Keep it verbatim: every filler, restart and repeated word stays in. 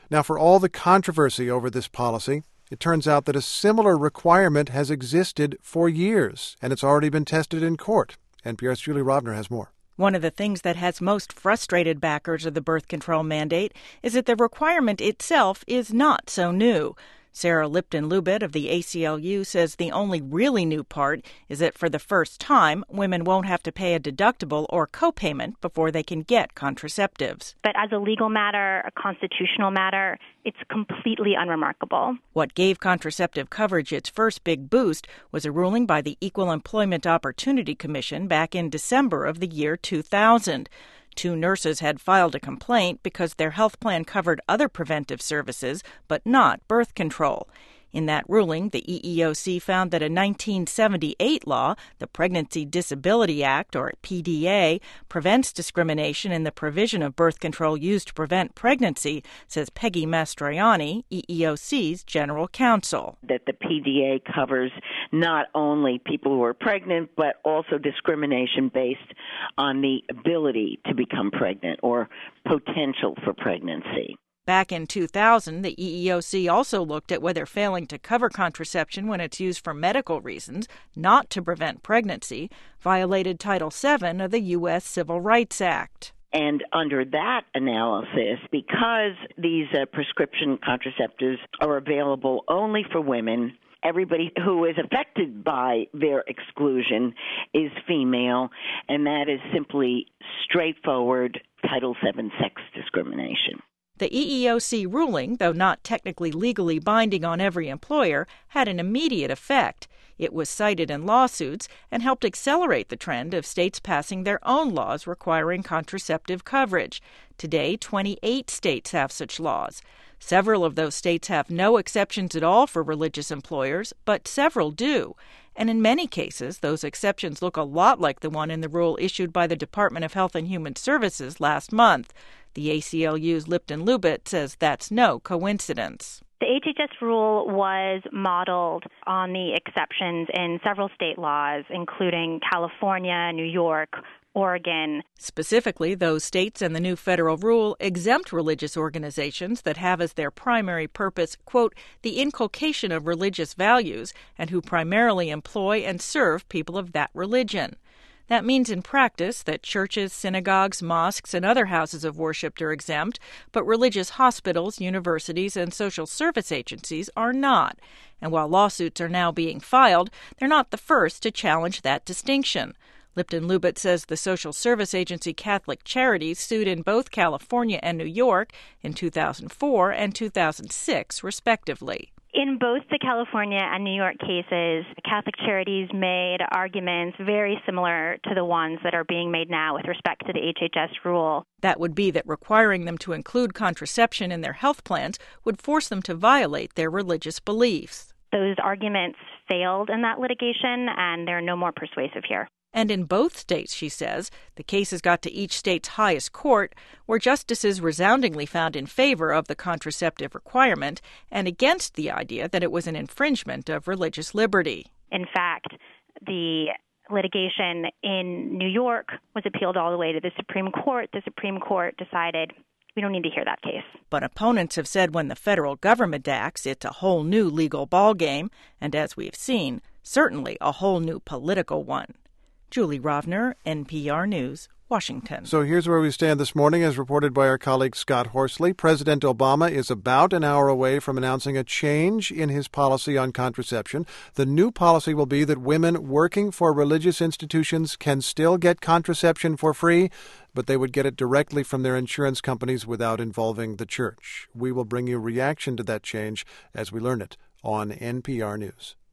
Now, for all the controversy over this policy, it turns out that a similar requirement has existed for years, and it's already been tested in court. N P R's Julie Rovner has more. One of the things that has most frustrated backers of the birth control mandate is that the requirement itself is not so new. Sarah Lipton-Lubit of the A C L U says the only really new part is that for the first time, women won't have to pay a deductible or copayment before they can get contraceptives. But as a legal matter, a constitutional matter, it's completely unremarkable. What gave contraceptive coverage its first big boost was a ruling by the Equal Employment Opportunity Commission back in December of the year two thousand. Two nurses had filed a complaint because their health plan covered other preventive services, but not birth control. In that ruling, the E E O C found that a nineteen seventy-eight law, the Pregnancy Disability Act, or P D A, prevents discrimination in the provision of birth control used to prevent pregnancy, says Peggy Mastroianni, E E O C's general counsel. That the P D A covers not only people who are pregnant, but also discrimination based on the ability to become pregnant or potential for pregnancy. Back in two thousand, the E E O C also looked at whether failing to cover contraception when it's used for medical reasons, not to prevent pregnancy, violated Title seven of the U S Civil Rights Act. And under that analysis, because these uh, prescription contraceptives are available only for women, everybody who is affected by their exclusion is female, and that is simply straightforward Title seven sex discrimination. The E E O C ruling, though not technically legally binding on every employer, had an immediate effect. It was cited in lawsuits and helped accelerate the trend of states passing their own laws requiring contraceptive coverage. Today, twenty-eight states have such laws. Several of those states have no exceptions at all for religious employers, but several do. And in many cases, those exceptions look a lot like the one in the rule issued by the Department of Health and Human Services last month. The A C L U's Lipton-Lubit says that's no coincidence. The H H S rule was modeled on the exceptions in several state laws, including California, New York, Oregon. Specifically, those states and the new federal rule exempt religious organizations that have as their primary purpose, quote, the inculcation of religious values and who primarily employ and serve people of that religion. That means in practice that churches, synagogues, mosques, and other houses of worship are exempt, but religious hospitals, universities, and social service agencies are not. And while lawsuits are now being filed, they're not the first to challenge that distinction. Lipton-Lubit says the social service agency Catholic Charities sued in both California and New York in two thousand four and two thousand six, respectively. In both the California and New York cases, Catholic Charities made arguments very similar to the ones that are being made now with respect to the H H S rule. That would be that requiring them to include contraception in their health plans would force them to violate their religious beliefs. Those arguments failed in that litigation, and they're no more persuasive here. And in both states, she says, the cases got to each state's highest court, where justices resoundingly found in favor of the contraceptive requirement and against the idea that it was an infringement of religious liberty. In fact, the litigation in New York was appealed all the way to the Supreme Court. The Supreme Court decided we don't need to hear that case. But opponents have said when the federal government acts, it's a whole new legal ballgame, and as we've seen, certainly a whole new political one. Julie Rovner, N P R News, Washington. So here's where we stand this morning, as reported by our colleague Scott Horsley. President Obama is about an hour away from announcing a change in his policy on contraception. The new policy will be that women working for religious institutions can still get contraception for free, but they would get it directly from their insurance companies without involving the church. We will bring you reaction to that change as we learn it on N P R News.